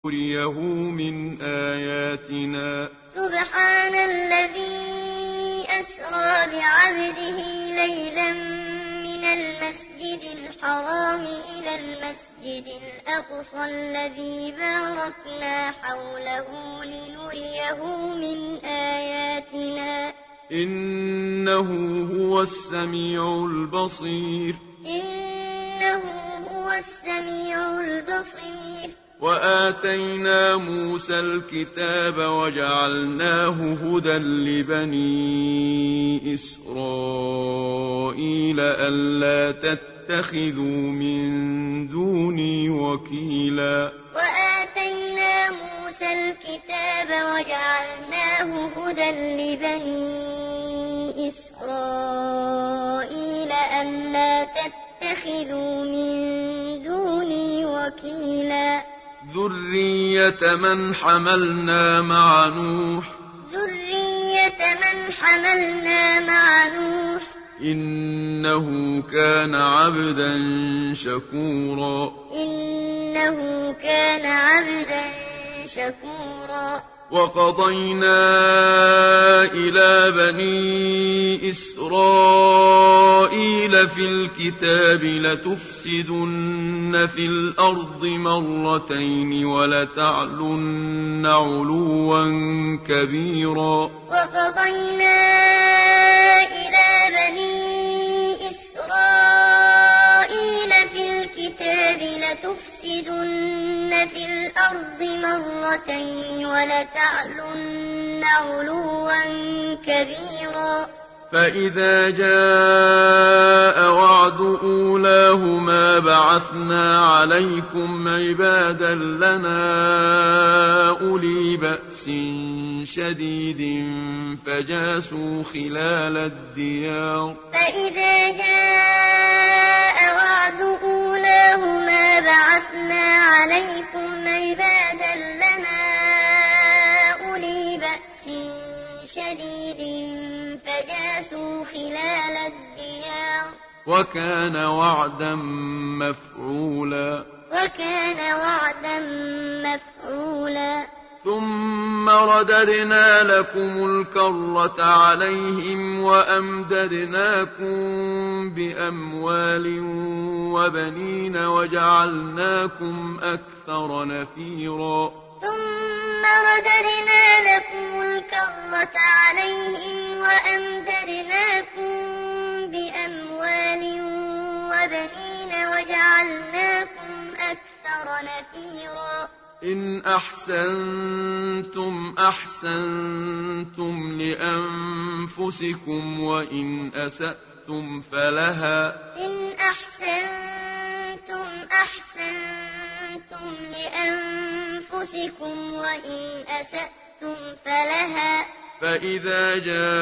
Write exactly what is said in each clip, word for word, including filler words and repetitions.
لنريه من آياتنا. سبحان الذي أسرى بعبده ليلا من المسجد الحرام إلى المسجد الأقصى الذي باركنا حوله لنريه من آياتنا. إنه هو السميع البصير. إنه هو السميع البصير. وآتينا موسى الكتاب وجعلناه هدى لبني إسرائيل ألا تتخذوا من دوني وكيلا. وآتينا موسى الكتاب وجعلناه هدى لبني إسرائيل ألا تتخذوا من دوني وكيلا. ذرية من حملنا مع نوح. ذرية من حملنا مع نوح. إنه كان عبدا شكورا. إنه كان عبدا شكورا. وقضينا إلى بني إسرائيل في الكتاب لتفسدن في الأرض مرتين ولتعلن علوا كبيرا. وقضينا إلى بني إسرائيل في الكتاب لتفسدن في الأرض مرتين ولتعلن علوا كبيرا. فإذا جاء وعد أولاهما بعثنا عليكم عبادا لنا أولي بأس شديد فجاسوا خلال الديار. فإذا جاء وعد أولاهما بعثنا عليكم عبادا لنا أولي بأس شديد فجاسوا خلال الديار. وكان وعدا مفعولا. وكان وعدا مفعولا. ثم رددنا لكم الكرة عليهم وأمددناكم بأموال وبنين وجعلناكم أكثر نفيرا. ثم رددنا لكم الكرة عليهم وأمددناكم بأموال وبنين وجعلناكم أكثر نفيرا. إن أحسنتم أحسنتم لأنفسكم وإن أسأتم فلها. إن أحسنتم أحسنتم لأنفسكم وإن أسأتم فلها. فإذا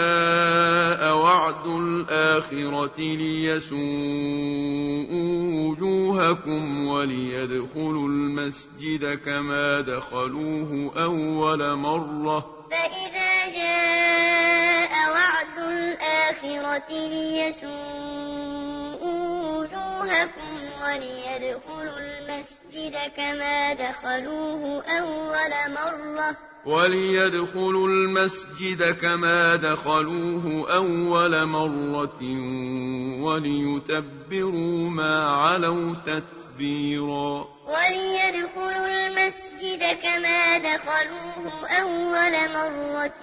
جاء وعد الآخرة ليسوءوا وجوهكم وليدخلوا المسجد كما دخلوه أول مرة. فإذا جاء وعد الآخرة ليسوءوا وجوهكم وليدخلوا المسجد كما دخلوه أول مرة. وليدخلوا المسجد كما دخلوه أول مرة وليتبروا ما علوا تتبيرا. وليدخلوا المسجد كما دخلوه أول مرة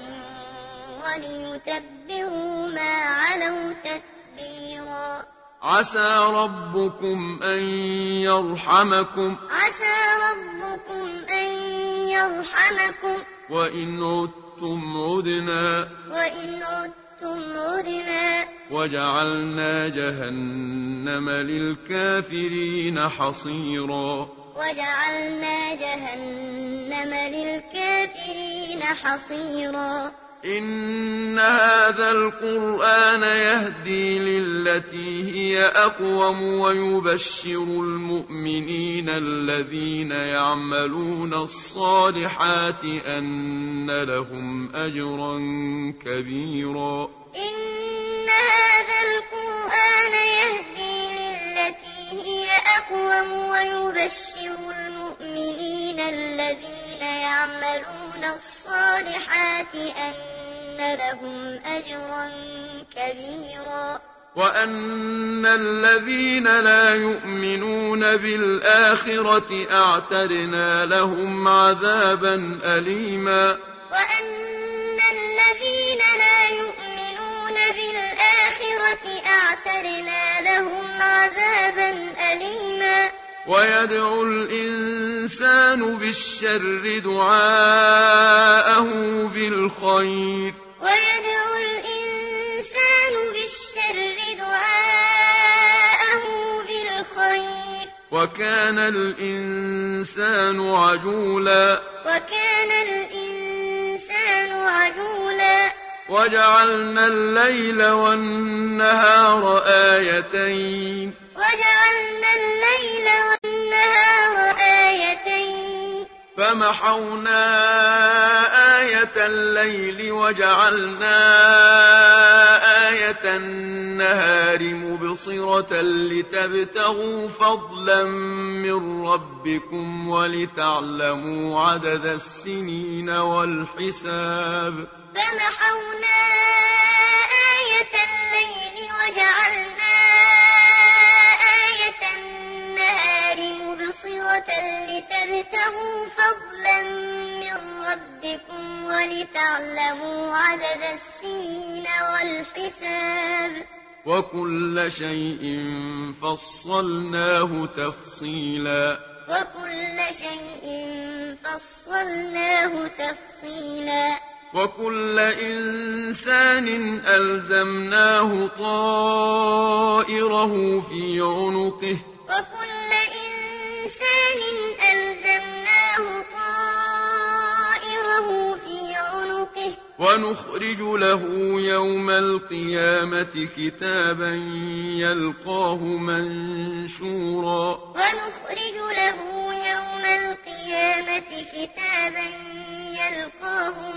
وليتبروا ما علوا تتبيرا. عسى ربكم أن يرحمكم. عسى ربكم أن يرحمكم. وإن عدتم عدنا. وإن عدتم عدنا. وجعلنا جهنم للكافرين حصيرا. وجعلنا جهنم للكافرين حصيرا. إن هذا القرآن يهدي للتي هي أقوم ويبشر المؤمنين الذين يعملون الصالحات أن لهم أجرا كبيرا. إن هذا القرآن يهدي للتي هي أقوم ويبشر المؤمنين الذين ويعملون الصالحات أن لهم أجرا كبيرا وأن الذين لا يؤمنون بالآخرة أعتدنا لهم عذابا أليما وأن الذين لا يؤمنون بالآخرة أعتدنا لهم عذابا أليما ويدعو الإنسان بالشر دعاءه بالخير ويدعو الإنسان بالشر دعاءه بالخير وكان الإنسان عجولا وكان الإنسان عجولا وجعلنا الليل والنهار آيتين وجعلنا الليل والنهار آيتين فمحونا آية الليل وجعلنا آية النهار مبصرة لتبتغوا فضلا من ربكم ولتعلموا عدد السنين والحساب فمحونا آية الليل وجعلنا آية النهار مبصرة لتبتغوا فضلا من ربكم ولتعلموا عدد السنين والحساب وكل شيء فصلناه تفصيلا وكل شيء فصلناه تفصيلا وكل إنسان ألزمناه طائره في عنقه وكل إنسان ألزمناه طائره في عنقه ونخرج له يوم القيامة كتابا يلقاه منشورا ونخرج له يوم القيامة كتابا يلقاه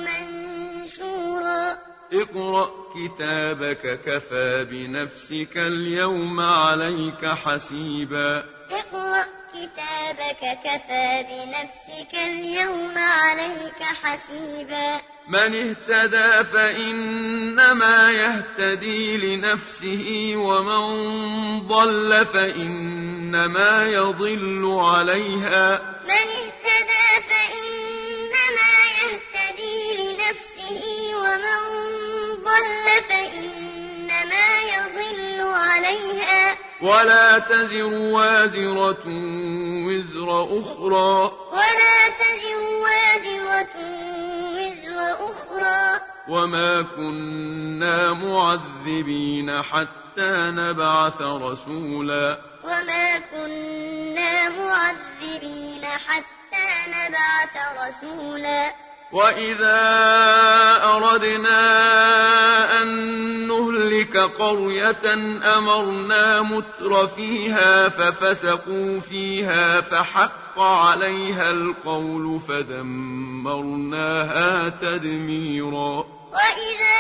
منشورا اقرأ كتابك كفى بنفسك اليوم عليك حسيبا اقرأ كتابك كفى بنفسك اليوم عليك حسيبا من اهتدى فإنما يهتدي لنفسه ومن ضل فإنما يضل عليها من اهتدى فإنما يهتدي لنفسه ومن ضل فإنما يضل عليها ولا تزر وازرة وزر أخرى ولا تزر وازرة وزر أخرى وما كنا معذبين حتى نبعث رسولا وما كنا معذبين حتى نبعث رسولا وإذا أردنا أن نهلك قرية أمرنا متر فيها ففسقوا فيها فحق عليها القول فدمرناها تدميرا وإذا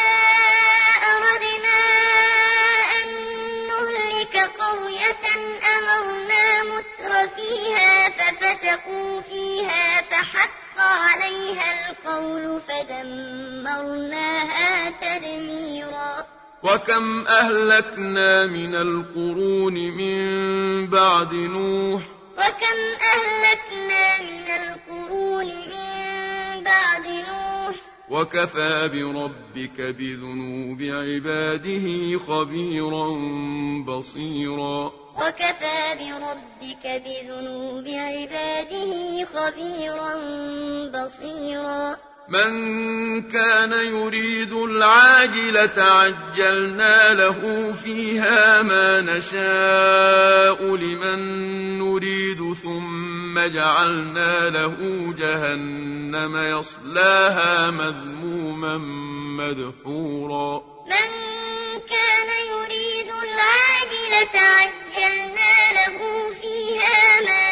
أردنا أن نهلك قرية أمرنا متر فيها ففسقوا فيها فحق عليها القول فدمرناها تدميرا وكم أهلكنا من القرون من بعد نوح وكم أهلكنا من القرون من بعد نوح وكفى بربك بذنوب عباده خبيرا بصيرا وكفى بربك بذنوب عباده خبيرا بصيرا من كان يريد العاجلة عجلنا له فيها ما نشاء لمن نريد ثم جعلنا له جهنم يصلاها مذموما مدحورا من كان يريد العاجلة عجلنا له فيها ما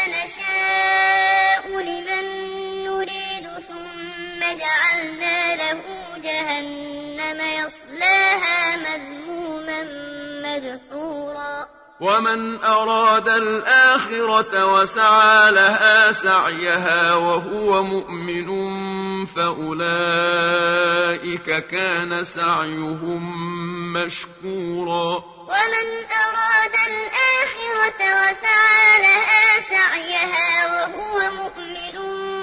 نشاء لمن نريد ثم جعلنا له جهنم يصلاها مذموما مدحورا ومن أراد الآخرة وسعى لها سعيها وهو مؤمن فأولئك كان سعيهم مشكورا ومن أراد الآخرة وسعى لها سعيها وهو مؤمن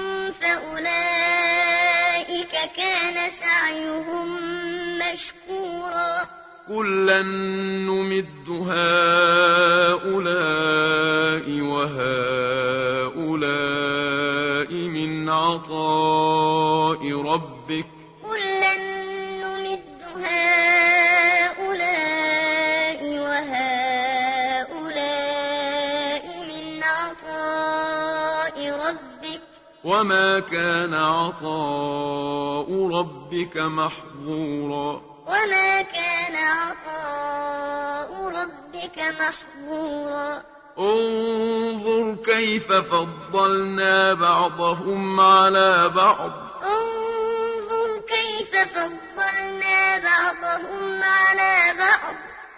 فأولئك كان سعيهم مشكورا كلا نمد هؤلاء وهؤلاء من عطاء ربك كلا نمد هؤلاء وهؤلاء من عطاء ربك وما كان عطاء ربك محظورا وما كان عطاء ربك محظورا انظر كيف فضلنا بعضهم على بعض انظر كيف فضلنا بعضهم على بعض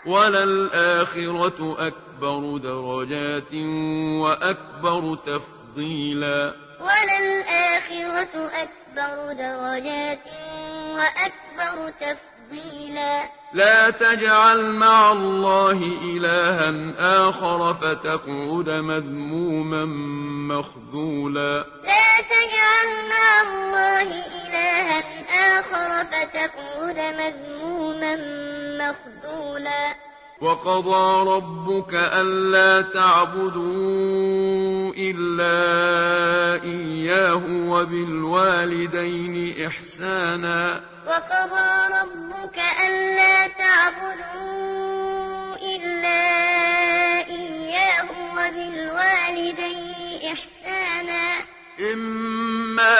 وللآخرة أكبر درجات وأكبر تفضيلا وللآخرة أكبر درجات وأكبر تفضيلا لا تجعل مع الله إلها آخر فتقعد مذموما مخذولا لا تجعل مع الله إلها آخر فتقعد مذموما مخذولا وقضى ربك ألا تعبدوا إلا إياه وبالوالدين إحسانا وقضى ربك ألا تعبدوا إلا إياه وبالوالدين إحسانا إما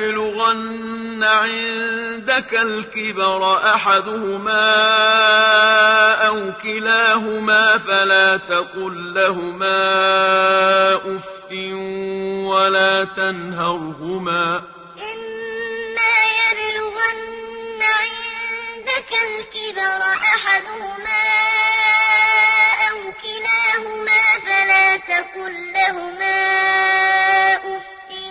يبلغن عندك الكبر أحدهما أو كلاهما فلا تقل لهما أف ولا تنهرهما إما يبلغن عندك الكبر أحدهما أو كلاهما فلا تقل لهما أف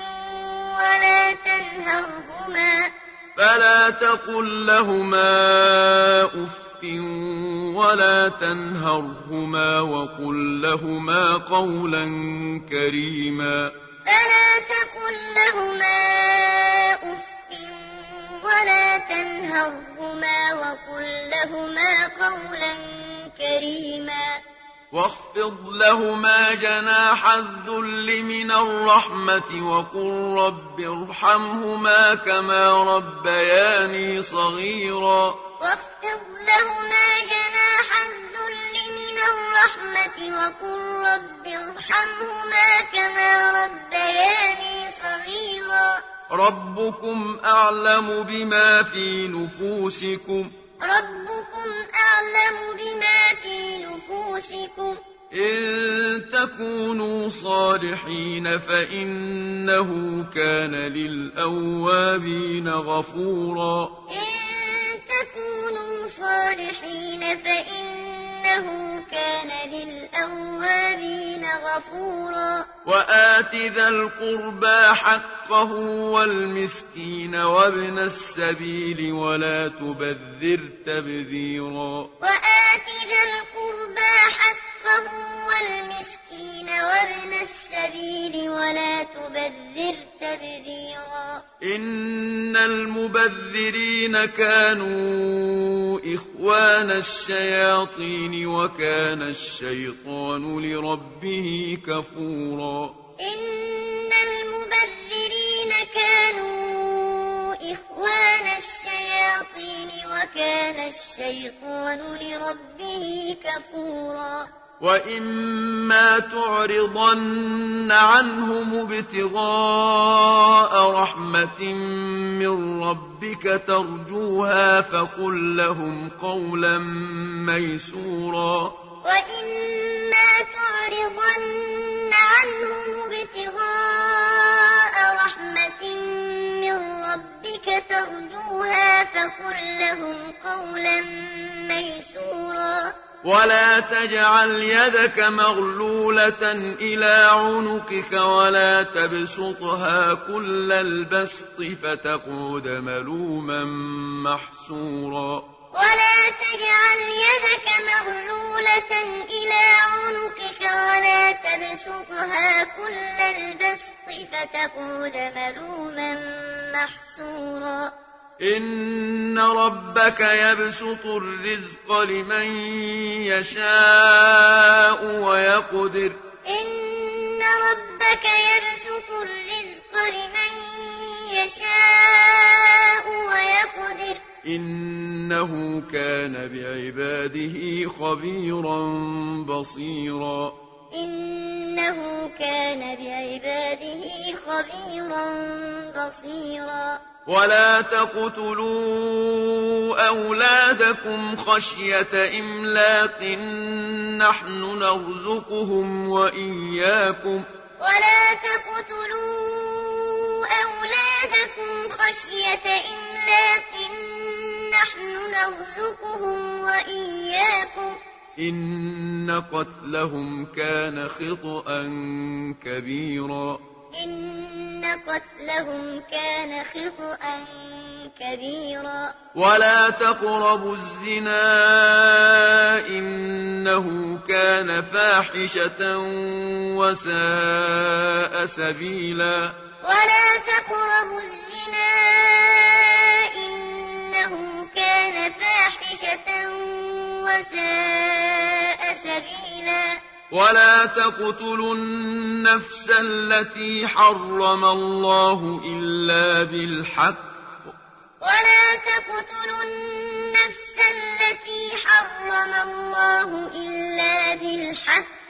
ولا تنهرهما فلا تقل لهما أف ولا تنهرهما وقل لهما قولا كريما فلا تقل لهما أف ولا تنهرهما وقل لهما قولا كريما واخفض لهما جناح الذل من الرحمة وقل رب ارحمهما كما ربياني صغيرا واخفض لهما جناح الذل من الرحمة وقل رب ارحمهما كما ربياني صغيرا ربكم أعلم بما في نفوسكم ربكم أعلم بما في نفوسكم إن تكونوا صالحين فإنه كان للأوابين غفورا إن تكونوا صالحين فإنه كان للأوابين غفورا وآت ذا القربى حقه والمسكين وابن السبيل ولا تبذر تبذيرا وآت ذا القربى حقه والمسكين وابن السبيل ولا تبذر تبذيرا إن المبذرين كانوا إخوان الشياطين وكان الشيطان لربه كفورا إن المبذرين كانوا إخوان الشياطين وكان الشيطان لربه كفورا وإما تعرضن عنهم ابتغاء رحمة من ربك ترجوها فقل لهم قولا ميسورا وإما تعرضن عنهم ابتغاء رحمة من ربك ترجوها فقل لهم قولا ميسورا ولا تجعل يدك مغلولة إلى عنقك ولا تبسطها كل البسط فتقعد ملوما محسورا ولا تجعل يدك مغلولة إلى عنقك ولا تبسطها كل البسط فتقعد ملوما محسورا إن ربك يبسط الرزق لمن يشاء ويقدر إن ربك يبسط الرزق لمن يشاء ويقدر إنه كان بعباده خبيرا بصيرا إنه كان بعباده خبيرا بصيرا ولا تقتلوا أولادكم خشية إملاق نحن نرزقهم وإياكم ولا تقتلوا أولادكم خشية إملاق نحن نرزقهم وإياكم إن قتلهم كان خطأ كبيرا إن قتلهم كان خطأ كبيرا ولا تقربوا الزنا إنه كان فاحشة وساء سبيلا ولا تقربوا الزنا إنه كان فاحشة وساء سبيلا ولا تقتلوا النفس التي حرم الله إلا بالحق ولا تقتلوا النفس التي حرم الله إلا بالحق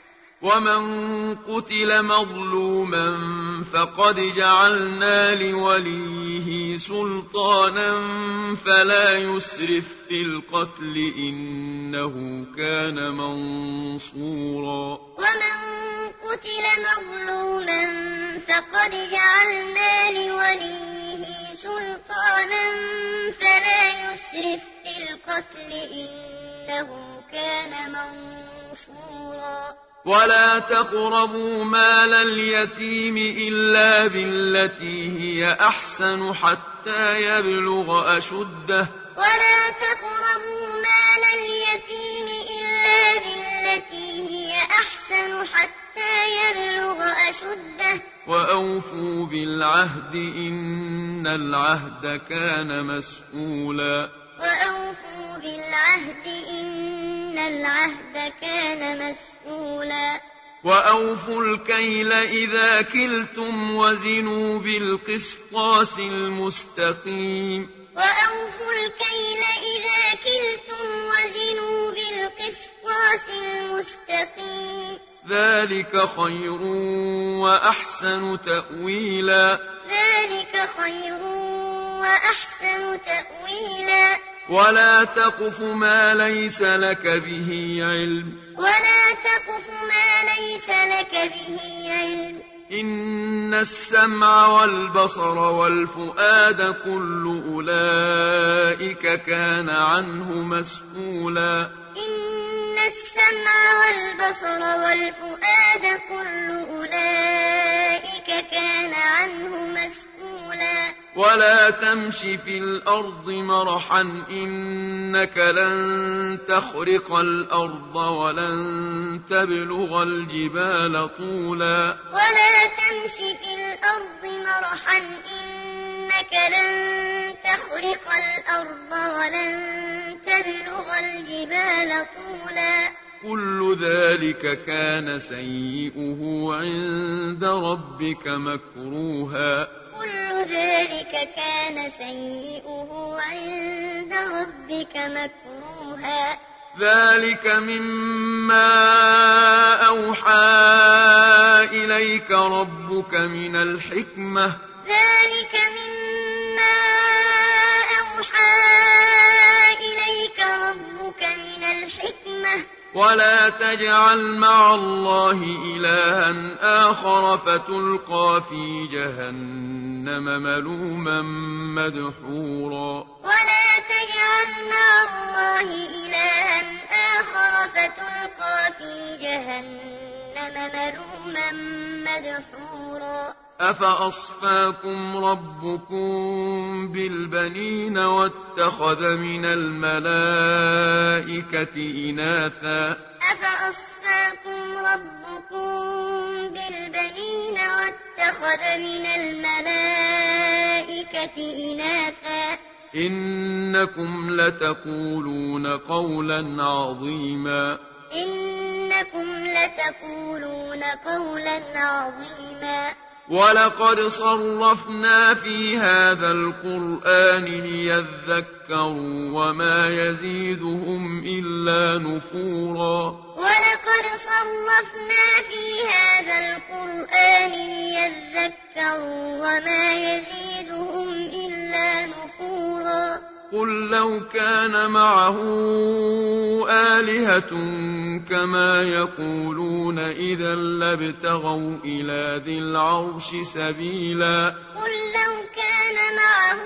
ومن قتل مظلوما فقد جعلنا لوليه سلطانا فلا يسرف في القتل إنه كان منصورا ومن قتل مظلوما فقد جعلنا لوليه سلطانا فلا يسرف في القتل إنه كان منصورا ولا تقربوا مال اليتيم إلا بالتي هي أحسن حتى يبلغ أشده ولا تقربوا مال اليتيم إلا بالتي هي أحسن حتى يبلغ أشده وأوفوا بالعهد إن العهد كان مسؤولا وأوفوا بالعهد إن العهد كان مسؤولا وأوفوا الكيل إذا كلتم وزنوا بالقسطاس المستقيم وأوفوا الكيل إذا كلتم وزنوا بالقسطاس المستقيم ذلك خير وأحسن تأويلا ذلك خير وأحسن تأويلا ولا تقف ما ليس لك به علم ولا تقف ما ليس لك به علم إن السمع والبصر والفؤاد كل أولئك كان عنه مسؤولا إن السمع والبصر والفؤاد كل أولئك كان عنه مسؤولا ولا تمش في الأرض مرحا إنك لن تخرق الأرض ولن تبلغ الجبال طولا ولا تمش في الأرض مرحا إنك لن تخرق الأرض ولن تبلغ الجبال طولا كل ذلك كان سيئه عند ربك مكروها كل ذلك كان سيئه عند ربك مكروها ذلك مما أوحى إليك ربك من الحكمة ذلك مما أوحى إليك ربك من الحكمة ولا تجعل مع الله إلها آخر فتلقى في جهنم ملوما مدحورا ولا تجعل مع الله إلها آخر كفر فتلقى في جهنم ملوما مدحورا أفأصفاكم ربكم بالبنين واتخذ من الملائكة إناثا أفأصفاكم ربكم بالبنين واتخذ من الملائكة إناثا إنكم لتقولون قولا عظيما إنكم لتقولون قولا عظيما ولقد صرفنا في هذا القرآن ليذكروا وما يزيدهم إلا نفورا ولقد صرفنا في هذا القرآن ليذكروا وما يزيدهم إلا نفورا قل لو كان معه آلهة كما يقولون إذا لابتغوا إلى ذي العرش سبيلا قل لو كان معه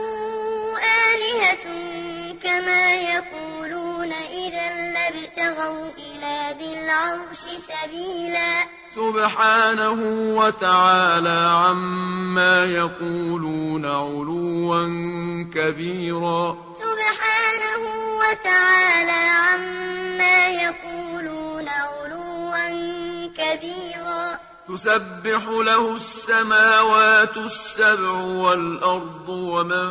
آلهة كما يقولون إذا لابتغوا إلى ذي العرش سبيلا سبحانه وتعالى عما يقولون علوا كبيرا سبحانه وتعالى عما يقولون علوا كبيرا تسبح له السماوات السبع والأرض ومن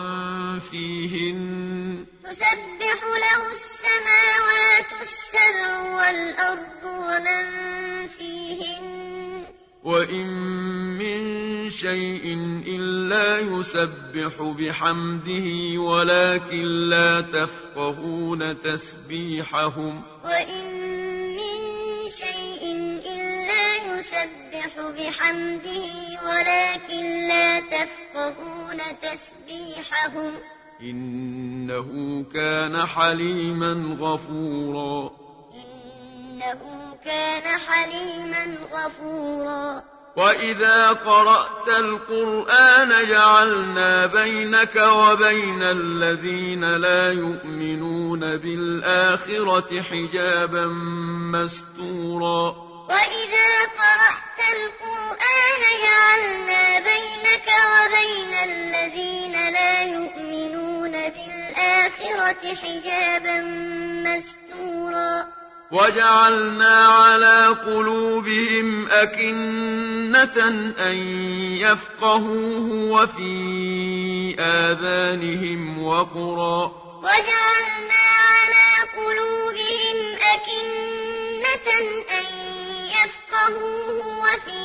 فيهن تسبح له السماوات السبع والأرض ومن فيهن وإن من شيء إلا يسبح بحمده ولكن لا تفقهون تسبيحهم وإن من شيء إلا يسبح بحمده ولكن لا تفقهون تسبيحهم إنه كان حليما غفورا إنه كان حليما غفورا وإذا قرأت القرآن جعلنا بينك وبين الذين لا يؤمنون بالآخرة حجابا مستورا وإذا قرأت القرآن جعلنا بينك وبين الذين لا يؤمنون بالآخرة حجابا مستورا وجعلنا على قلوبهم أكنة أن يفقهوه وفي آذانهم وقرا وجعلنا على قلوبهم أكنة أن يفقهوه وفي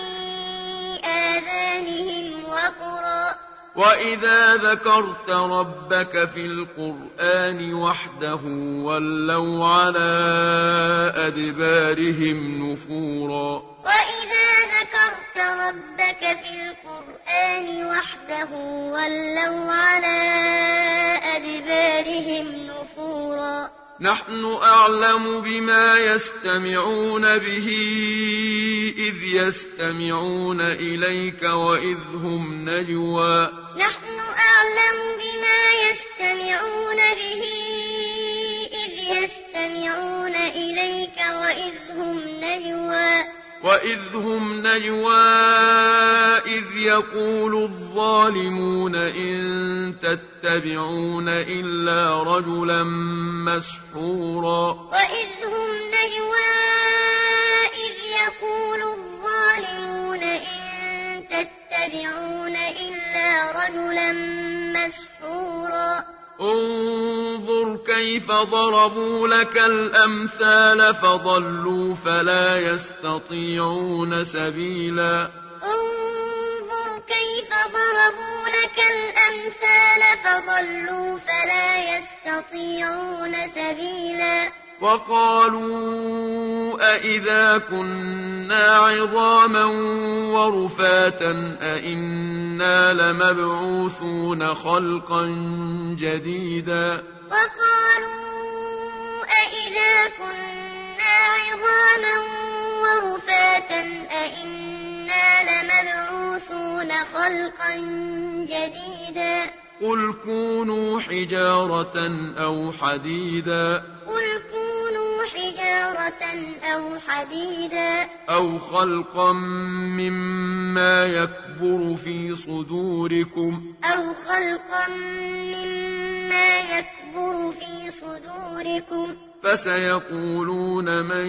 آذانهم وقرا وإذا ذكرت ربك في القرآن وحده ولوا على أدبارهم نفورا وإذا ذكرت ربك في القرآن وحده ولوا على أدبارهم نفورا نحن أعلم بما يستمعون به إذ يستمعون إليك وإذ هم نجوى نحن أعلم بما يستمعون به إذ يستمعون إليك وإذ هم نجوى وإذ هم نجوى إذ يقول الظالمون إن تتبعون إلا رجلا مسحورا وإذ هم نجوى إذ يقول الظالمون إن تتبعون إلا رجلا مسحورا انظر كيف ضربوا لك الأمثال فضلوا فلا يستطيعون سبيلا انظر كيف ضربوا لك الأمثال فضلوا فلا يستطيعون سبيلا وقالوا أئذا كنا عظاما ورفاتا أئنا لمبعوثون خلقا جديدا وقالوا أئذا كنا عظاما ورفاتا أئنا لمبعوثون خلقا جديدا قل كونوا حجارة أو حديدا قل كونوا حجارة حجارة أو حديدا أو خلقا مما يكبر في صدوركم أو خلقا مما يكبر في صدوركم فسيقولون من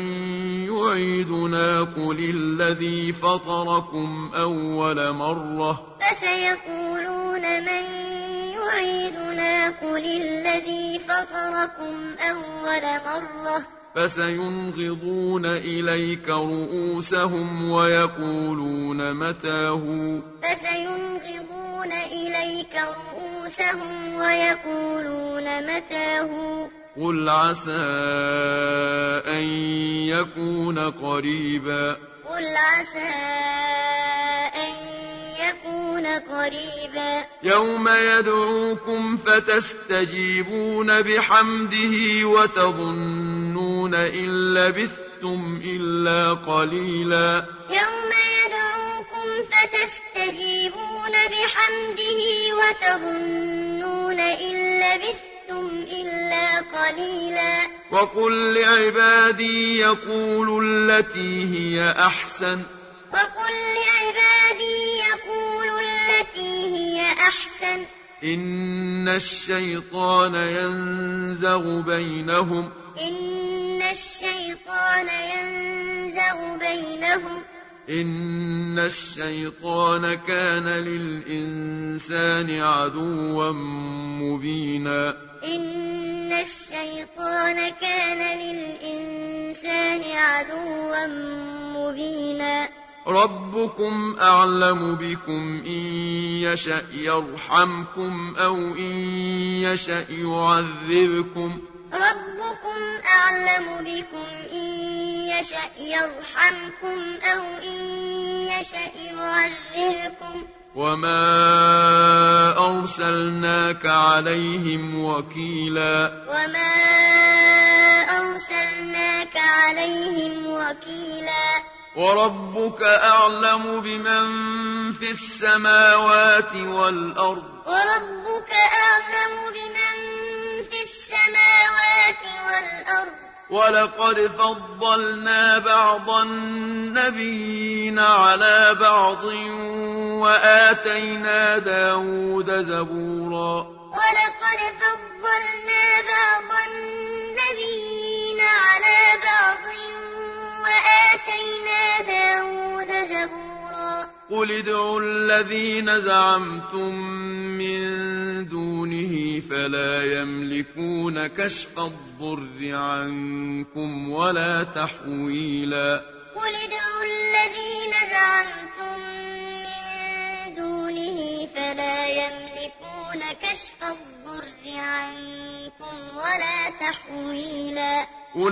يعيدنا قل الذي فطركم أول مرة فسيقولون من يعيدنا قل الذي فطركم أول مرة فسينغضون إليك رؤوسهم ويقولون متاه فسينغضون إليك رؤوسهم ويقولون متاه قل عسى أن يكون قريبا قل عسى أن يكون قريبا يوم يدعوكم فتستجيبون بحمده وتظنون إن لبثتم إلا قليلا يوم يدعوكم فتستجيبون بحمده وتظنون إن لبثتم إلا قليلا وقل لعبادي يقولوا التي هي أحسن وقل لعبادي يقولوا التي هي أحسن إن الشيطان ينزغ بينهم إن الشيطان ينزغ بينهم إن الشيطان كان للإنسان عدوا مبينا إن الشيطان كان للإنسان عدوا مبينا ربكم أعلم بكم إن يشأ يرحمكم أو إن يشأ يعذبكم ربكم أعلم بكم إن يشأ يرحمكم أو إن يشأ يعذبكم وما أرسلناك عليهم وكيلا وما أرسلناك عليهم وكيلا وربك أعلم بمن في السماوات والأرض وربك أعلم بمن في السماوات والأرض ولقد فضلنا بعض النبيين على بعض وآتينا داود زبورا ولقد فضلنا بعض النبيين على بعض وآتينا داود زبورا قل ادعوا الذين زعمتم من دونه فلا يملكون كشف الضر عنكم ولا تحويلا قل ادعوا الذين زعمتم من دونه فلا يملكون كشف الضر عنكم ولا تحويلا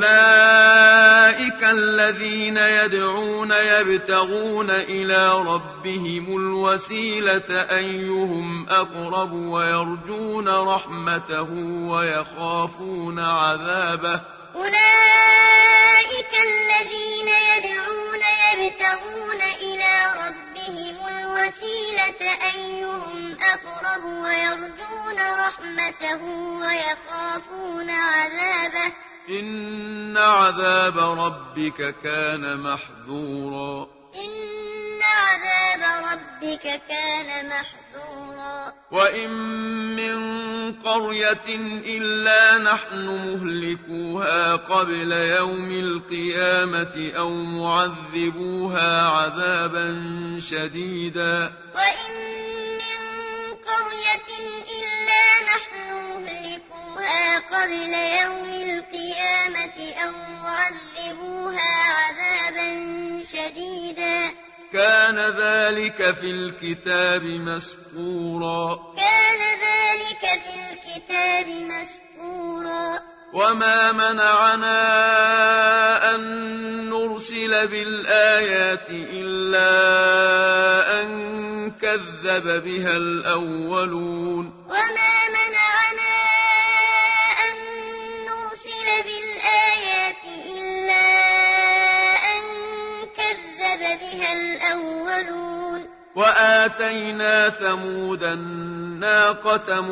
أولئك الذين يدعون يبتغون إلى ربهم الوسيلة أيهم أقرب ويرجون رحمته ويخافون عذابه أولئك الذين يدعون يبتغون إلى ربهم الوسيلة أيهم أقرب ويرجون رحمته ويخافون عذابه إن عذاب ربك كان محذورا إن عذاب ربك كان محذورا وإن من قرية إلا نحن مهلكوها قبل يوم القيامة أو معذبوها عذابا شديدا وإن من قرية إلا نحن مهلكوها قبل يوم القيامة أو معذبوها عذابا شديدا كان ذلك في الكتاب مسطورا كان ذلك في الكتاب مسطورا وما منعنا أن نرسل بالآيات إلا أن كذب بها الأولون وما منعنا أن نرسل بالآيات إلا أن كذب بها الأولون وآتينا ثمود الناقة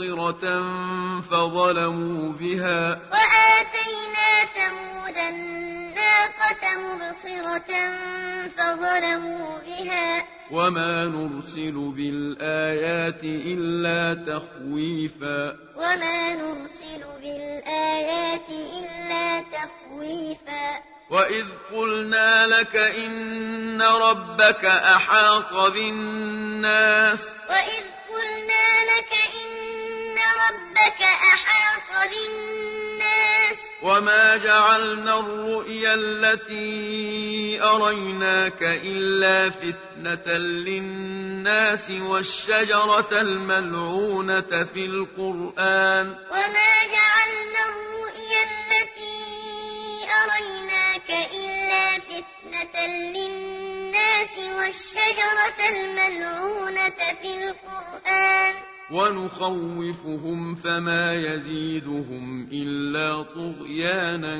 مبصرة فظلموا بها وآتينا ثمود الناقة الناقة مبصرة فظلموا بها وما نرسل بالآيات إلا تخويفا وما نرسل بالآيات إلا تخويفا وإذ قلنا لك إن ربك أحاط بالناس وإذ قلنا لك إن ربك أحاط بالناس وما جعلنا الرؤيا التي أريناك إلا فتنة للناس والشجرة الملعونة في القرآن وما جعلنا الرؤيا التي أريناك إلا فتنة للناس والشجرة الملعونة في القرآن ونخوفهم فما يزيدهم إلا طغيانا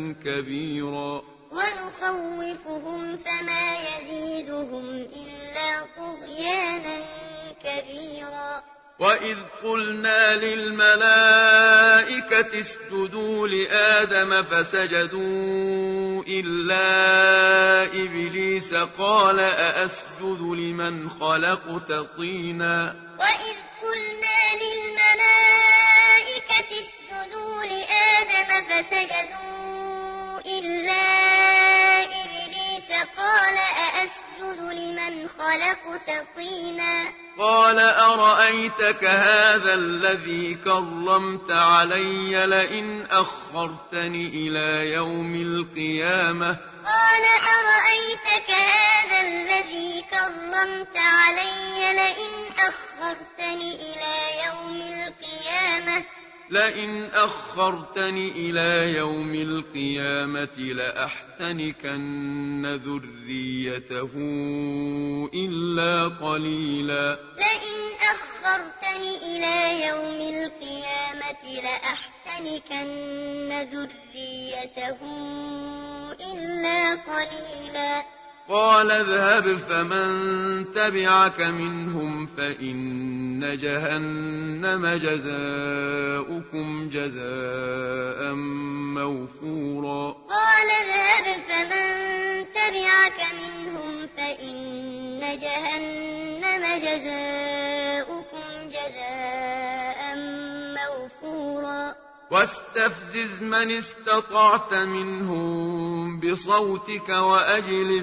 كبيرا ونخوفهم فما يزيدهم إلا طغيانا كبيرا وإذ قلنا للملائكة اسجدوا لآدم فسجدوا إلا إبليس قال أأسجد لمن خلقت طينا وإذ قلنا للملائكة اسجدوا لآدم فسجدوا إلا إبليس قال أأسجد لمن خلقت طينا قال أرأيتك هذا الذي كرمت علي لئن أخرتني إلى يوم القيامة قال أرأيتك هذا الذي كرمت علي لئن أخرتني إلى يوم القيامة لئن أخرتني إلى يوم القيامة لأحتنكن ذريته إلا قليلا لئن أخرتني إلى يوم القيامة لأحتنكن ذريته إلا قليلا قال اذهب فمن تبعك منهم فإن جهنم جزاؤكم جزاء موفورا قال اذهب فمن تبعك منهم فإن جهنم جزاؤكم جزاء موفورا واستفزز من استطعت منهم بصوتك وأجلب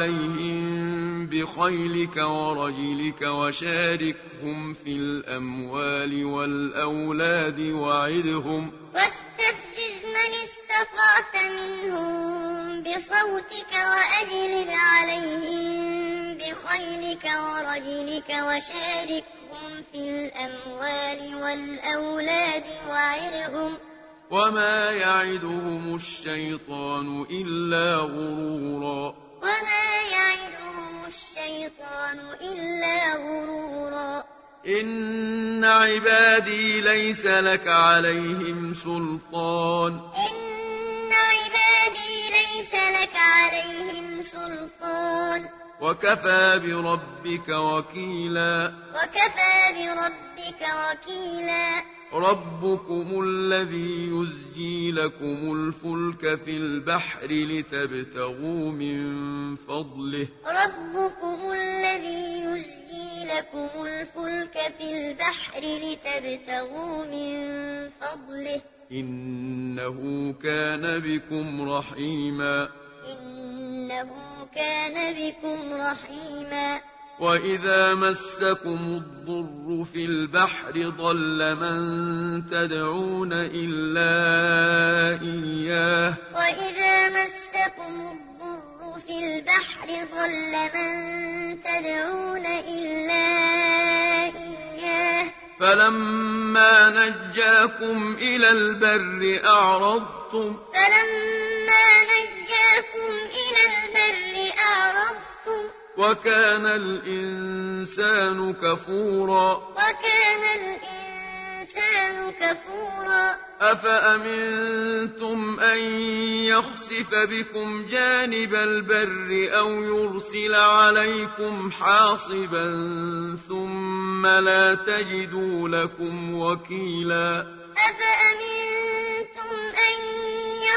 عليهم بخيلك ورجلك وشاركهم في الأموال والأولاد وعدهم واستفزز من استطعت منهم بصوتك وأجلب عليهم بخيلك ورجلك وشاركهم في الأموال والأولاد وعدهم وما يعدهم الشيطان إلا غرورا وما يعدهم الشيطان إلا غرورا إن عبادي ليس لك عليهم سلطان إن عبادي ليس لك عليهم سلطان وكفى بربك وكيلا وكفى بربك وكيلا ربكم الذي يزجي لكم الفلك في البحر لتبتغوا من فضله ربكم الذي يزجي لكم الفلك في البحر لتبتغوا من فضله إنه كان بكم رحيما إنه كان بكم رحيما وإذا مسكم الضر في البحر ضل من تدعون إلا إياه وإذا مسكم الضر في البحر ضل من تدعون إلا إياه فلما نجاكم إلى البر أعرضتم فلما نجاكم إلى البر أعرضتم وكان الإنسان كفورا وكان الإنسان كفورا أفأمنتم أن يخسف بكم جانب البر أو يرسل عليكم حاصبا ثم لا تجدوا لكم وكيلا أفأمنتم أن يخسف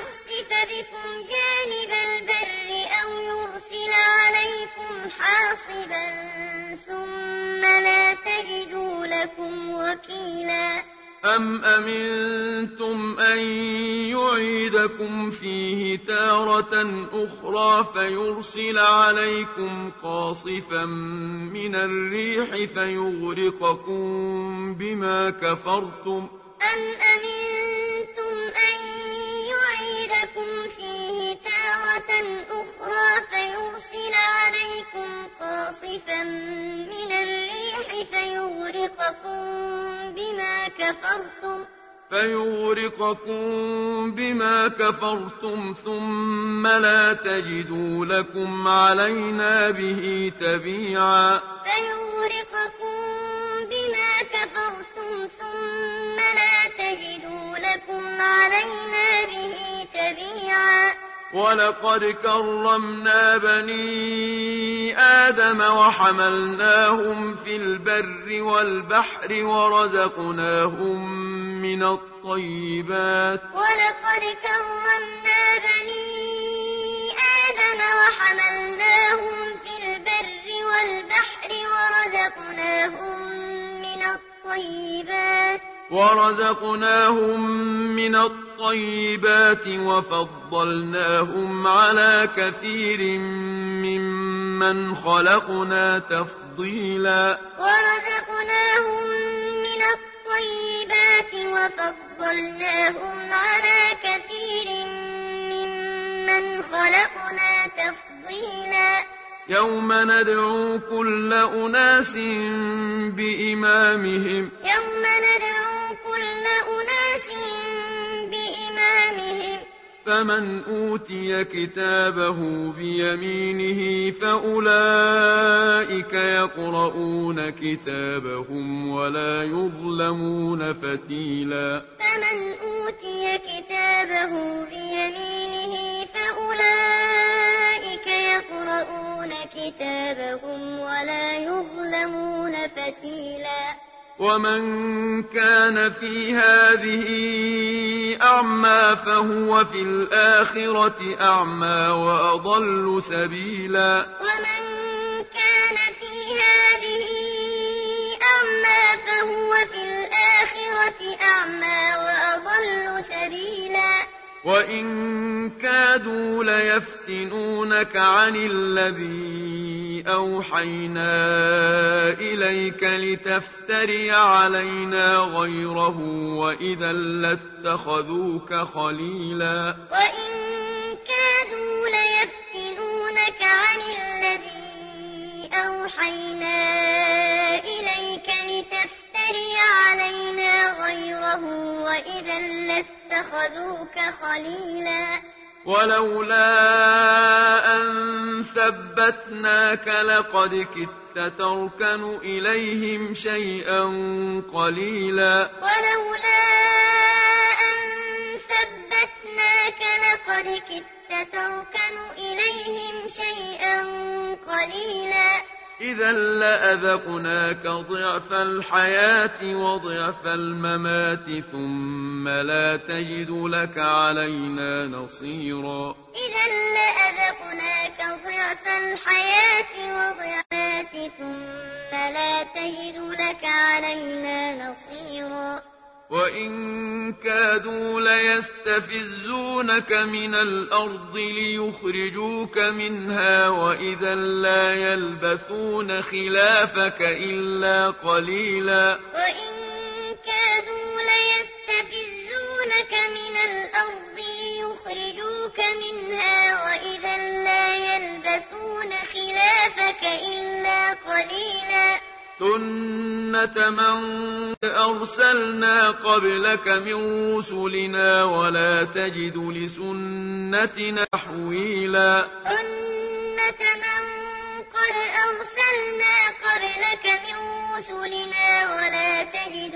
يخسف بكم جانب البر أو يرسل عليكم حاصبا ثم لا تجدوا لكم وكيلا أم أمنتم أن يعيدكم فيه تارة أخرى فيرسل عليكم قاصفا من الريح فيغرقكم بما كفرتم أم أمنتم أن يعيدكم فيه تارة أخرى فيرسل عليكم قاصفا من الريح فيغرقكم بما كفرتم فيغرقكم بما كفرتم ثم لا تجدوا لكم علينا به تبيعا فيغرقكم بما كفرتم ثم لا تجدوا لكم علينا به تبيعا ولقد كرمنا بني آدم وحملناهم في البر والبحر ورزقناهم من الطيبات ولقد كرمنا بني آدم وحملناهم في البر والبحر ورزقناهم من الطيبات ورزقناهم من الطيبات وفضلناهم على كثير ممن خلقنا تفضيلا ورزقناهم من الطيبات وفضلناهم على كثير ممن خلقنا تفضيلا يوم ندعو كل أناس بإمامهم يوم ندعو كل أناس بإمامهم فمن أوتي كتابه بيمينه فأولئك يقرؤون كتابهم ولا يظلمون فتيلا فمن أوتي كتابه بيمينه فأولئك يقرؤون كتابهم ولا يظلمون فتيلا ومن كان في هذه أعمى فهو في الآخرة أعمى وأضل سبيلا ومن كان في هذه أعمى فهو في الآخرة أعمى وأضل سبيلا وإن كادوا ليفتنونك عن الذي أوحينا إليك لتفتري علينا غيره وإذا لاتخذوك خليلا وإن كادوا ليفتنونك عن الذي أوحينا إليك لتفتري علينا غيره وإذا لاتخذوك خليلا ولولا أن ثبتناك لقد كدت تركن إليهم شيئا قليلا ولولا أن ثبتناك لقد كدت تركن إليهم شيئا قليلا إذا لأذقناك ضعف الحياة وضعف الممات ثم لا تجد لك علينا نصيرا إذا لأذقناك ضعف الحياة وضعف الممات ثم لا تجد لك علينا نصيرا وإن كادوا ليستفزونك من الأرض ليخرجوك منها وإذا لا يلبثون خلافك إلا قليلا وإن كادوا ليستفزونك من الأرض ليخرجوك منها وإذا لا يلبثون خلافك إلا قليلا سنة من أرسلنا قبلك من رسلنا ولا تجد لسنتنا تحويلا سنة من قد أرسلنا قبلك من رسلنا ولا تجد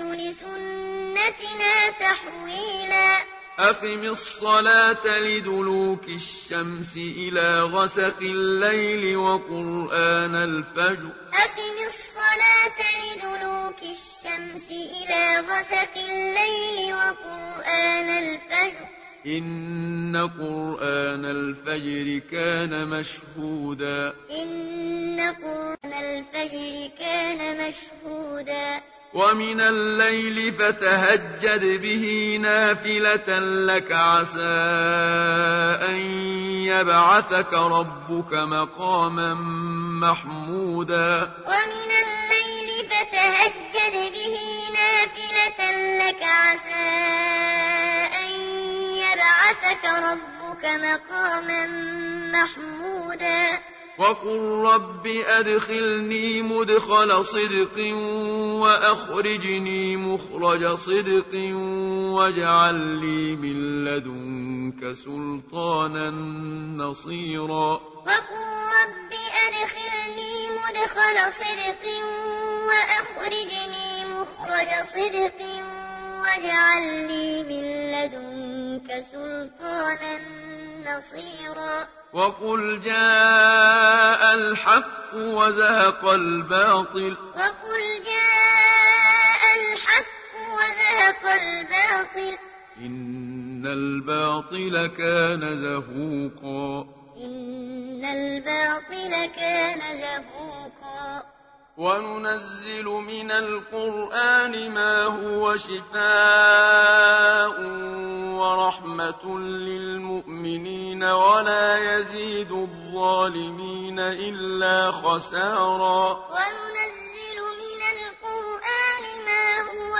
لسنتنا تحويلا أقم الصلاة لدلوك الشمس إلى غسق الليل وقرآن الفجر أقم الصلاة لدلوك الشمس إلى غسق الليل وقرآن الفجر إن قرآن الفجر كان مشهودا إن قرآن الفجر كان مشهودا ومن الليل فتهجد به نافلة لك عسى أن يبعثك ربك مقاما محمودا ومن الليل فتهجد به نافلة لك عسى أن يبعثك ربك مقاما محمودا وقل رب أدخلني مدخل صدق وأخرجني مخرج صدق واجعل لي من لدنك سلطانا نصيرا وقل رب أدخلني مدخل صدق وأخرجني مخرج صدق واجعل لي من لدنك سلطانا نصيرا وقل جاء الحق وزهق الباطل وقل جاء الحق وزهق الباطل إن الباطل كان زهوقا إن الباطل كان زهوقا وننزل من القرآن ما هو شفاء ورحمة للمؤمنين ولا يزيد الظالمين إلا خسارا وننزل من القرآن ما هو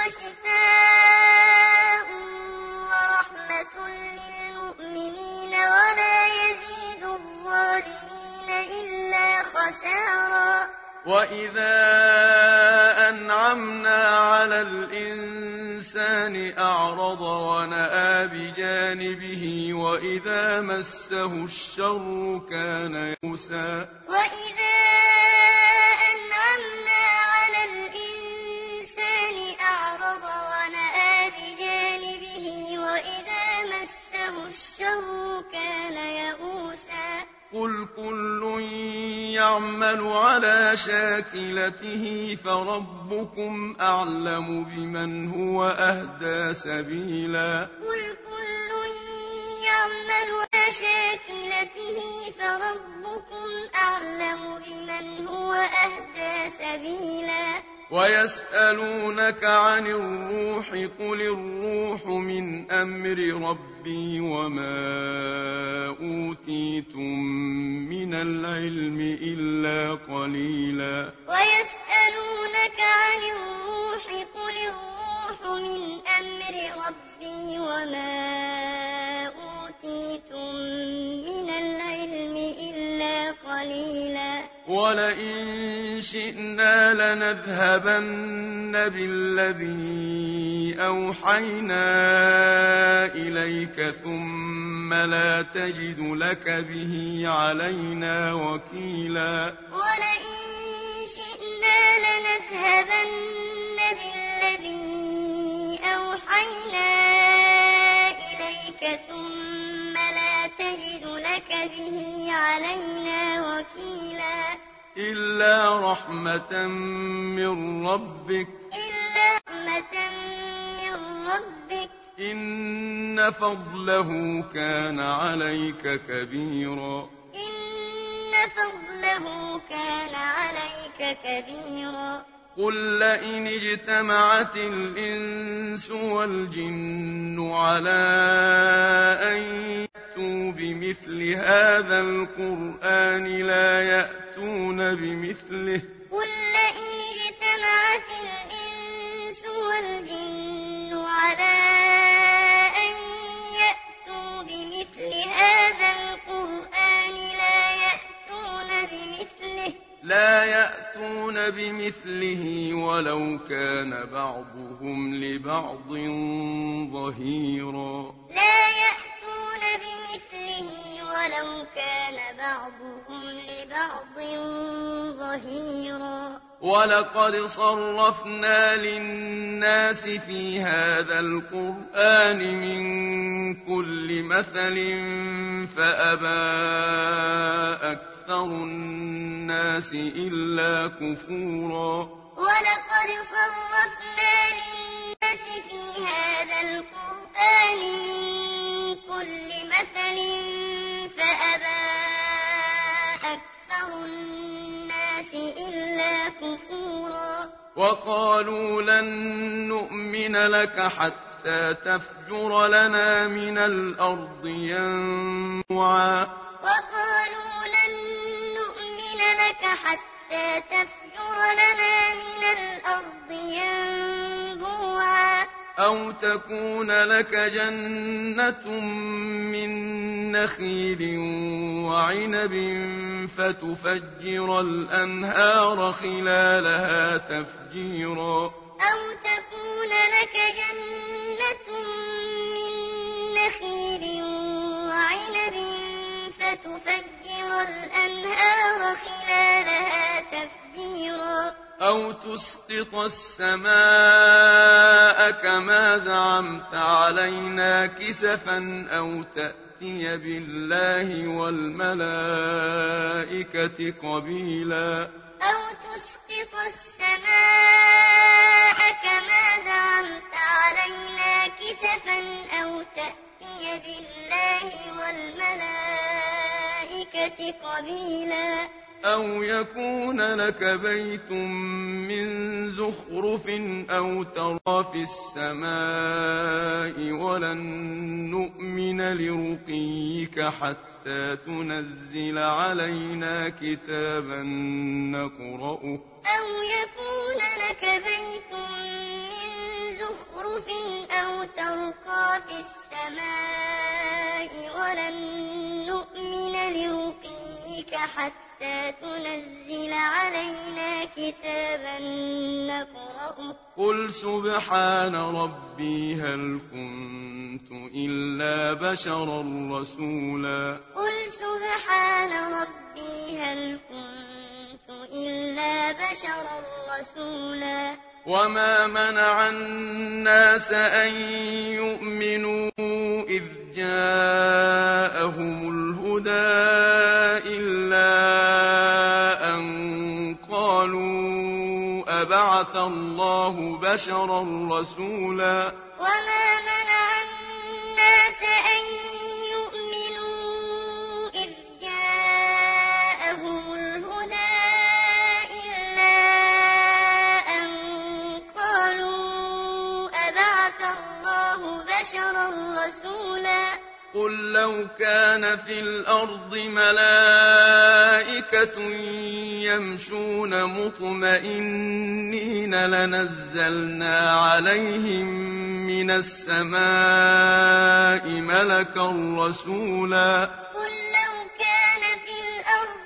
شفاء ورحمة للمؤمنين ولا يزيد الظالمين إلا خسارا وإذا أنعمنا على الإنسان أعرض ونأى بجانبه وإذا مسه الشر كان يئوسا وإذا أنعمنا على الإنسان أعرض ونأى بجانبه وإذا مسه الشر كان يئوسا قل كل يعمل على شاكلته فربكم أعلم بمن هو أهدى سبيلا قل كل يعمل على شاكلته فربكم أعلم بمن هو أهدى سبيلا ويسألونك عن الروح قل الروح من أمر ربي وما أوتيتم من العلم إلا قليلا ويسألونك عن الروح قل الروح من أمر ربي وما أوتيتم من العلم إلا قليلا ولئن شئنا لنذهبن بالذي أوحينا إليك ثم لا تجد لك به علينا وكيلا ولئن شئنا لنذهبن بالذي أوحينا إليك ثم لا تجد لك به علينا وكيلا إلا رحمة من ربك إلا رحمة من ربك إن فضله كان عليك كبيرا إن فضله كان عليك كبيرا قل لئن اجتمعت الإنس والجن على أن يأتوا بمثل هذا القرآن لا يأتون بمثله قل لئن اجتمعت الإنس والجن على أن يأتوا بمثل هذا القرآن لا يأتون بمثله لا يأتون بمثله ولو كان بعضهم لبعض ظهيرا لا يأتون بمثله ولو كان بعضهم لبعض ظهيرا ولقد صرفنا للناس في هذا القرآن من كل مثل فأبى أكثر الناس إلا كفورا ولقد صرفنا للناس في هذا القرآن من كل وقالوا لن نؤمن لك حتى تفجر لنا من الأرض ينبوعا وقالوا لن نؤمن لك حتى تفجر لنا من الأرض ينبوعا أو تكون لك جنة من نخيل وعنب فتفجر الأنهار خلالها تفجيرا أو تكون لك جنة من نخيل وعنب فتفجر الأنهار خلالها تفجيرا أو تسقط السماء كما زعمت علينا كسفا أو تأتي بالله والملائكة قبيلا أو تسقط السماء كما زعمت علينا كسفا أو تأتي بالله والملائكة قبيلا أو يكون لك بيت من زخرف أو ترى في السماء ولن نؤمن لرقيك حتى تنزل علينا كتابا نقرأه أو يكون لك بيت من زخرف أو ترقى في السماء ولن نؤمن لرقيك حتى تنزل علينا كتابا نقرأه قل سبحان ربي هل كنت إلا بشرا رسولا قل سبحان ربي هل كنت إلا بشرا رسولا وما منع الناس أن يؤمنوا إذ جاءهم الهدى إلا أن قالوا أبعث الله بشرا رسولا وما منع الناس أن يؤمنوا إذ جاءهم الهدى إلا أن قالوا أبعث الله بشرا رسولا قل لو كان في الأرض ملائكة يمشون مطمئنين لنزلنا عليهم من السماء ملكا رسولا قل لو كان في الأرض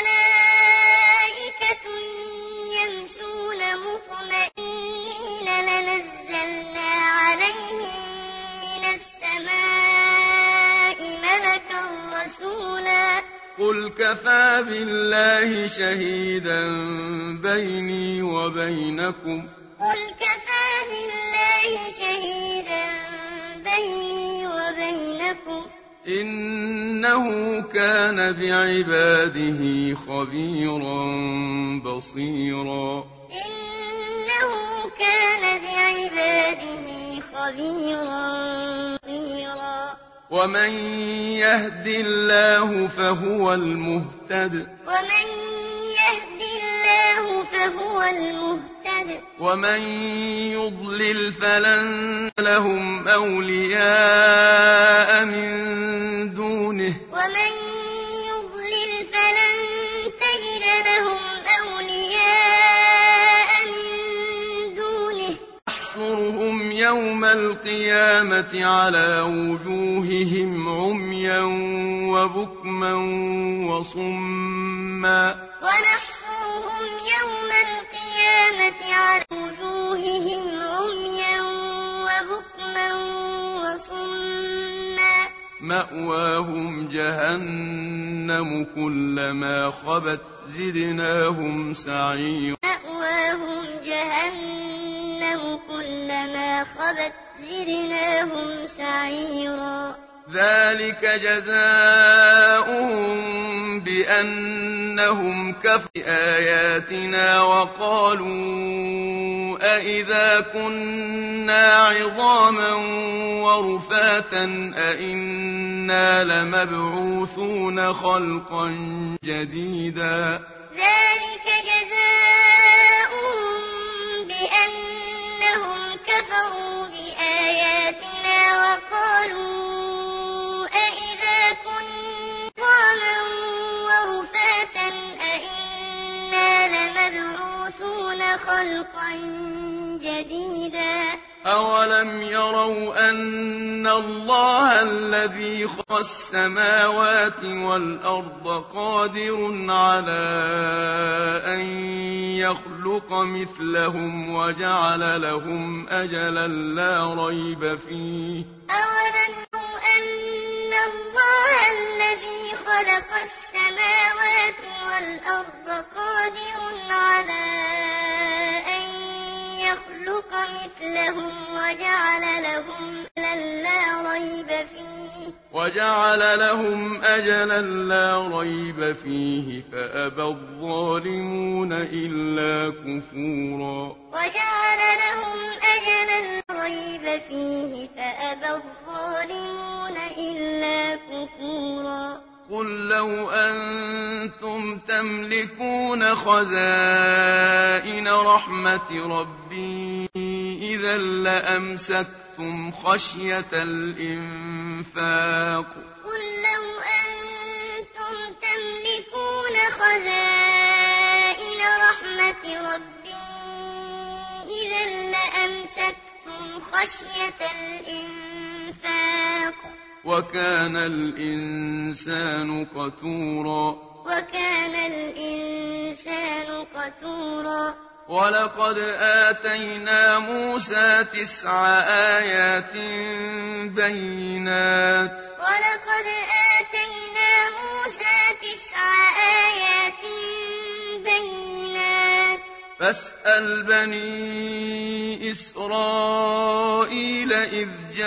ملائكة يمشون مطمئنين لنزلنا عليهم من السماء ملكا رسولا قل كفى بالله شهيدا بيني وبينكم قل كفى بالله شهيدا بيني وبينكم إنه كان بعباده خبيرا بصيرا إنه كان بعباده خبيرا بصيرا ومن يهد الله فهو المهتد ومن يهد الله فهو المهتد ومن يضلل فلن لهم أولياء من دونه ومن يضلل فلن تجد لهم أولياء من دونه يحشرهم يوم القيامة على وجوههم عميا وبكما وصما ونحشرهم يوم القيامة على وجوههم عميا وبكما وصما مأواهم جهنم كلما خبت زدناهم سعيرا مأواهم جهنم كلما خبت زدناهم سعيرا ذلك جزاؤهم بأنهم كفروا بآياتنا وقالوا أإذا كنا عظاما ورفاتا أإنا لمبعوثون خلقا جديدا ذلك جزاؤهم خلقا جديدا أولم يروا أن الله الذي خلق السماوات والأرض قادر على أن يخلق مثلهم وجعل لهم أجلا لا ريب فيه أولم يروا أن الله الذي خلق السماوات والأرض قادر على أن يخلق مثلهم وجعل لهم أجلا لا ريب فيه وجعل لهم أجلا لا ريب فيه فأبى الظالمون إلا كفورا وجعل لهم أجلا لا ريب فيه فأبى الظالمون إلا كفورا قل لو أنتم تملكون خزائن رحمة ربي إذا لأمسكتم خشية الإنفاق قل لو أنتم تملكون خزائن رحمة ربي إذا لأمسكتم خشية الإنفاق وكان الإنسان قتورا وكان الإنسان قتورا ولقد آتينا موسى تسع آيات بينات ولقد آتينا موسى تسع آيات بينات فاسأل بني إسرائيل إذ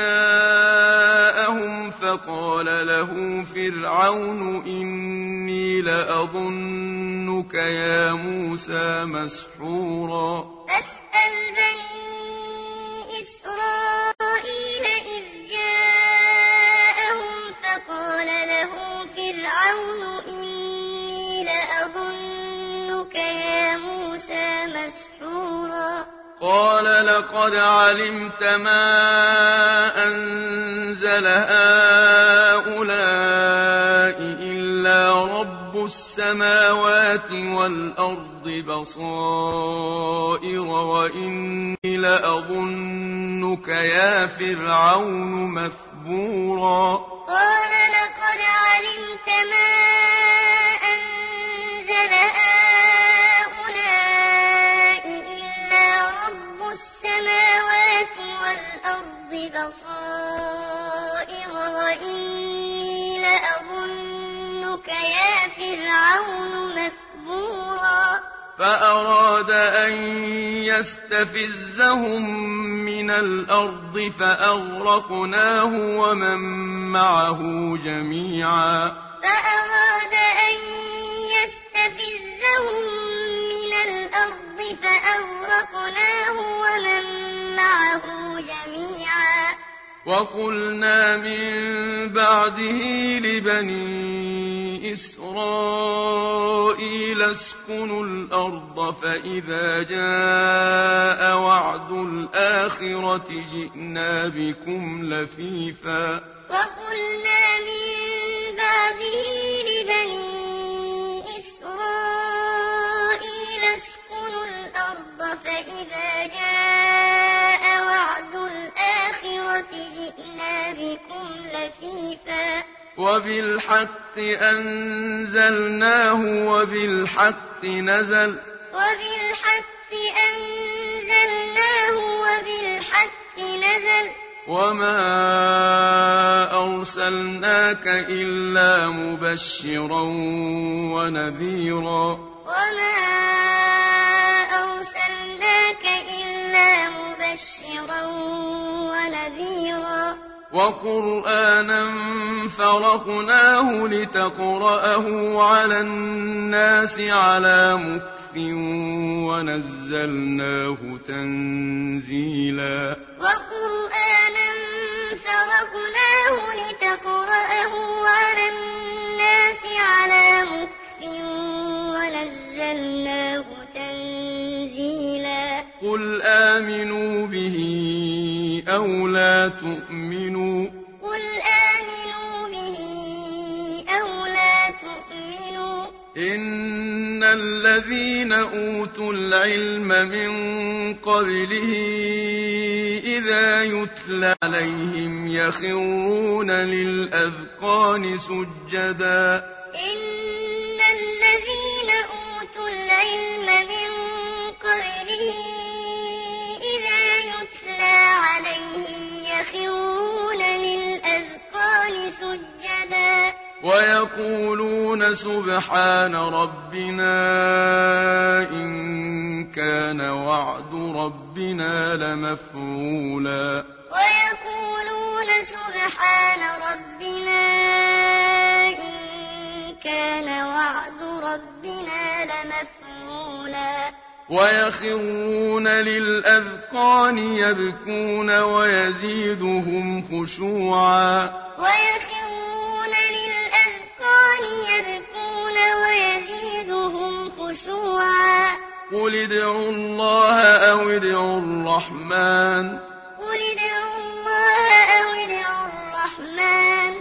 جاءهم فقال له فرعون إني لأظنك يا موسى مسحورا فاسأل بني إسرائيل إذ جاءهم فقال له فرعون إني لأظنك يا موسى مسحورا قال لقد علمت ما أنزل هؤلاء إلا رب السماوات والأرض بصائر وإني لأظنك يا فرعون مثبورا قال لقد علمت ما أنزل هؤلاء إلا رب السماوات والأرض بصائر وإني لأظنك يا فرعون مثبورا فأراد أن يستفزهم من الأرض فأغرقناه ومن معه جميعا فأراد أن يستفزهم من الأرض فأغرقناه ومن معه جميعا وقلنا من بعده لبني إسرائيل اسكنوا الأرض فإذا جاء وعد الآخرة جئنا بكم لفيفا وقلنا من بعده لبني إسرائيل اسكنوا الأرض فإذا جاء وعد الآخرة جئنا بكم لفيفا وبالحق أنزلناه وبالحق نزل وبالحق أنزلناه وبالحق نزل وما أرسلناك إلا مبشرا ونذيرا وما أرسلناك إلا مبشرا ونذيرا وقرآنا فرقناه لتقرأه على الناس على مكث ونزلناه تنزيلا وقرآنا فرقناه لتقرأه على الناس على مكث ونزلناه تنزيلا قل آمنوا به أو لا تؤمنوا قل آمنوا به أو لا تؤمنوا إن الذين أوتوا العلم من قبله إذا يتلى عليهم يخرون للأذقان سجدا إن الذين أوتوا العلم من قبله إذا يتلى عليهم يخرون للأذقان سجدا ويقولون سبحان ربنا إن كان وعد ربنا لمفعولا ويقولون سبحان ربنا إن كان وعد ربنا لمفعولا ويخرون للأذقان يبكون ويزيدهم خشوعا ويخرون للأذقان يبكون ويزيدهم خشوعا قل ادعوا الله أو ادعوا الرحمن قل ادعوا الله أو ادعوا الرحمن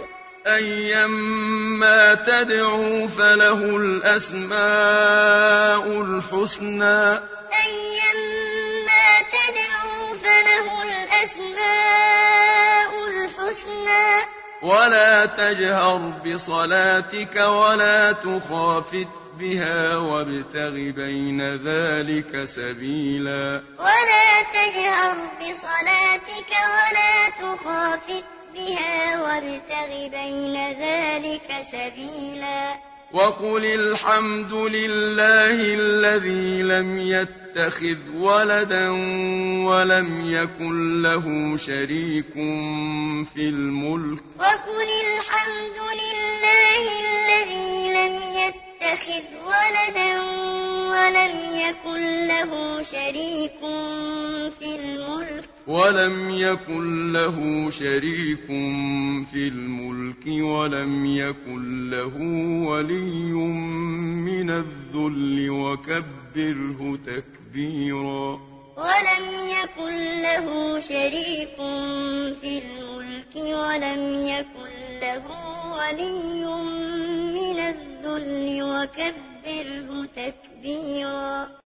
أيما تدعوا فله الأسماء الحسنى أيما تدعوا فله الأسماء الحسنى ولا تجهر بصلاتك ولا تخافت بها وابتغ بين ذلك سبيلا ولا تجهر بصلاتك ولا تخافت بها وابتغ بين ذلك سبيلا وقل الحمد لله الذي لم يتخذ ولدا ولم يكن له شريك في الملك وقل الحمد لله الذي لم يتخذ ولدا ولم يكن له شريك في الملك ولم يكن له شريك في الملك ولم يكن له ولي من الذل وكبره تكبيرا ولم يكن له شريك في الملك ولم يكن له ولي من الذل وكبره تكبيرا